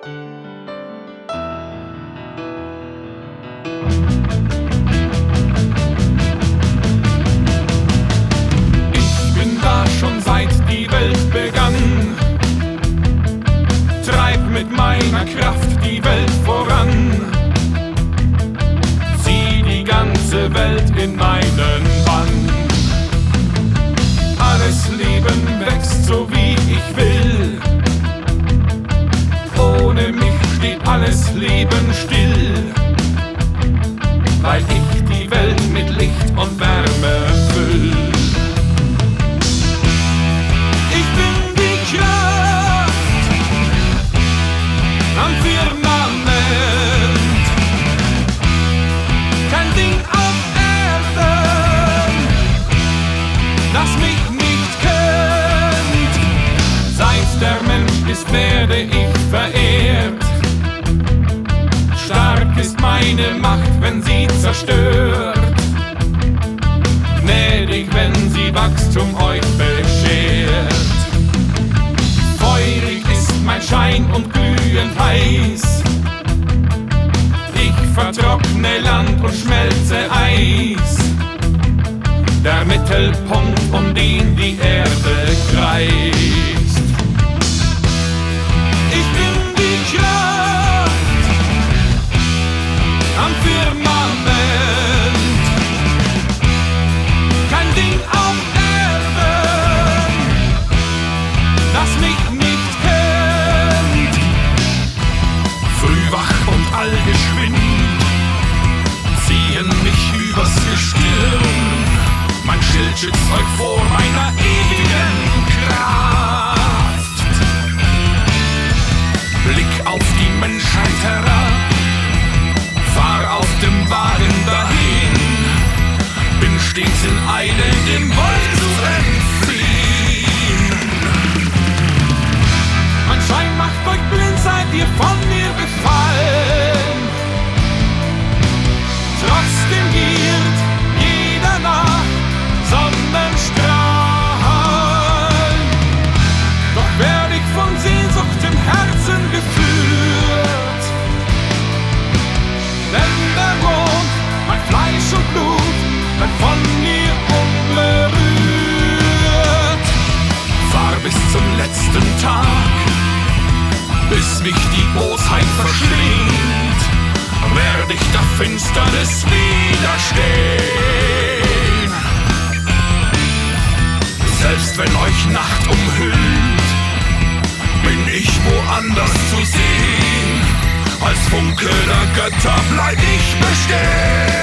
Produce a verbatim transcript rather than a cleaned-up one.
Ich bin da schon seit die Welt begann, treib mit meiner Kraft die Welt voran, zieh die ganze Welt in meinen Bann. Alles Leben wächst so wie ich will, ohne mich steht alles Leben still, weil ich die Welt mit Licht und Wärme füll. Ich bin die Kraft am Firmament, kein Ding auf Erden, das mich nicht kennt. Seit der Mensch ist, werde ich verehrt. Stark ist meine Macht, wenn sie zerstört, gnädig, wenn sie Wachstum euch beschert. Feurig ist mein Schein und glühend heiß, ich vertrockne Land und schmelze Eis, der Mittelpunkt, um den die Erde kreist. Ich bin die Kraft am Firmament, kein Ding auf Erden, das mich nicht kennt. Früh wach und allgeschwind ziehen mich übers Gestirn, mein Schild schützt euch vor meiner ewigen Kraft. Blick auf die Menschheit herab, fahr auf dem Wagen dahin, bin stets in Eile, dem Wolf zu entfliehen. Mein Schein macht euch blind, seid ihr von mir befallen, trotzdem giert jeder Nacht Sonnenstrahl. Doch werd ich von Sehnsucht im Herzen geführt, denn der Mond, mein Fleisch und Blut, bleibt von mir unberührt. Fahr bis zum letzten Tag, bis mich die Bosheit verschlingt, werd ich der Finsternis widerstehen. Selbst wenn euch Nacht umhüllt, bin ich woanders zu sehen, als Funke der Götter bleib ich bestehen.